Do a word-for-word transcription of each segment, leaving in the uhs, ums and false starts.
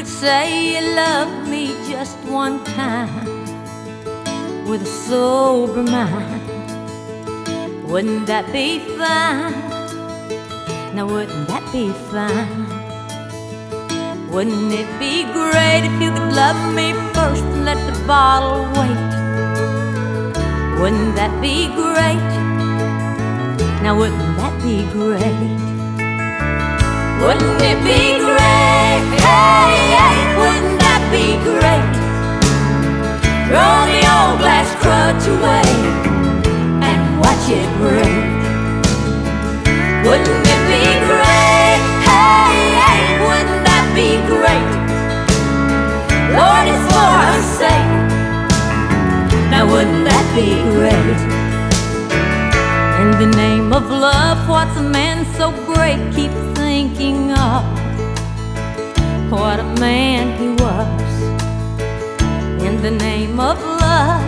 could say you loved me just one time with a sober mind, wouldn't that be fine? Now wouldn't that be fine? Wouldn't it be great if you could love me first and let the bottle wait? Wouldn't that be great? Now wouldn't that be great? Wouldn't it be great? Hey, hey, wouldn't that be great? Throw the old glass crutch away and watch it break. Wouldn't it be great? Hey, hey, wouldn't that be great? Lord, it's for our sake. Now wouldn't that be great? In the name of love, what's a man so great? Keep thinking of what a man he was. In the name of love,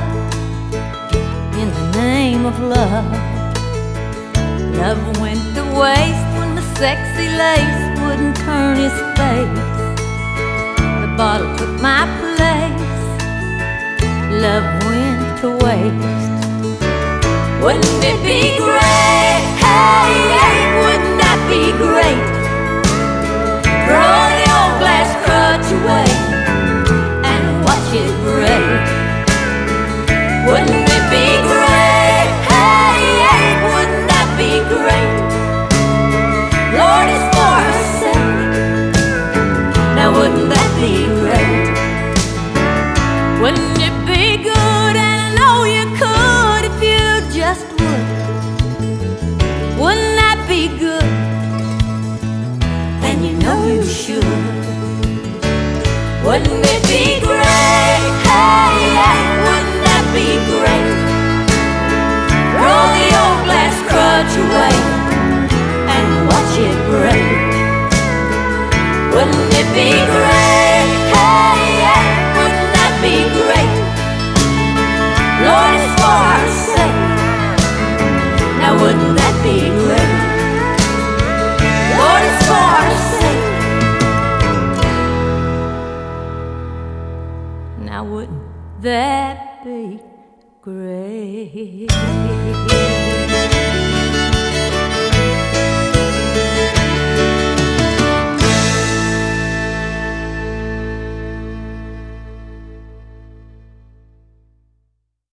in the name of love, love went to waste when the sexy lace wouldn't turn his face. The bottle took my place, love went to waste. Wouldn't it be great? Hey, hey, wouldn't that be great? Throw the old glass crutch away and watch it break. Wouldn't it be great? Hey, hey, wouldn't that be great? Lord, it's for our sake. Now wouldn't that be great? Wouldn't it be good? And I know you could if you just would. Wouldn't that be good? And you know you should. Wouldn't it be great? Hey, hey, wouldn't that be great? Throw the old glass crutch away and watch it break. Wouldn't it be great? Hey, hey, wouldn't that be great? Lord, it's for our sake. Now wouldn't that be great? Lord, it's for our sake. Now wouldn't that be great?